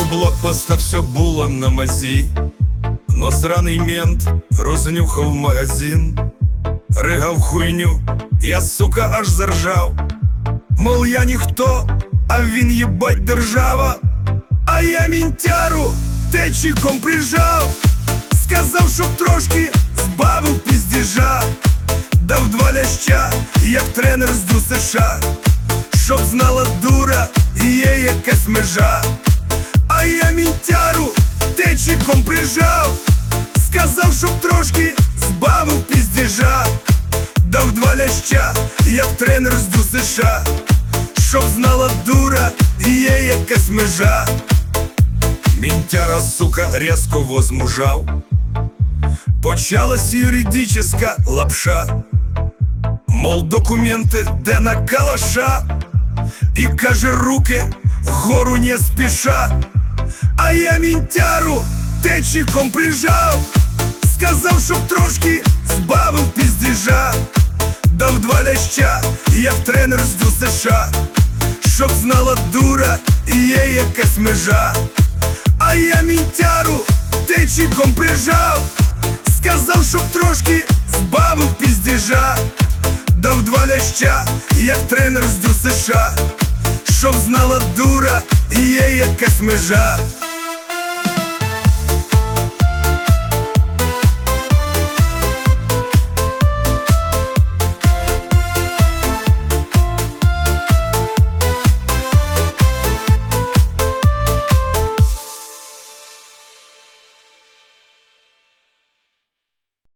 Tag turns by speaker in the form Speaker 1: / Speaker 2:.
Speaker 1: блокпоста все було на мазі, но сраний мент рознюхав магазин, ригав хуйню, я, сука, аж заржав. Мол, я ніхто, а він єбать держава. А я мінтяру течіком прижав, сказав, щоб трошки збавив піздіжа, дав 2 ляща, як тренер з ДЮСШ, щоб знала дура, є якась межа. А я мінтяру течіком прижав, сказав, щоб трошки збавив піздіжа, дав 2 ляща, як тренер з ДЮСШ, щоб знала дура, є якась межа. Мінтяра, сука, резко возмужав, почалась юридическа лапша. Мол, документи де на калаша, і каже, руки вгору не спіша. А я мінтяру течіком прижав, сказав, щоб трошки збавив піздіжа, дав 2 ляща, як тренер з ДЮСШ, щоб знала дура, є якась межа. А я мінтяру течіком прижав, сказав, щоб трошки збавив піздіжа, дав 2 ляща, як тренер з ДЮСШ, щоб знала дура, є якась межа.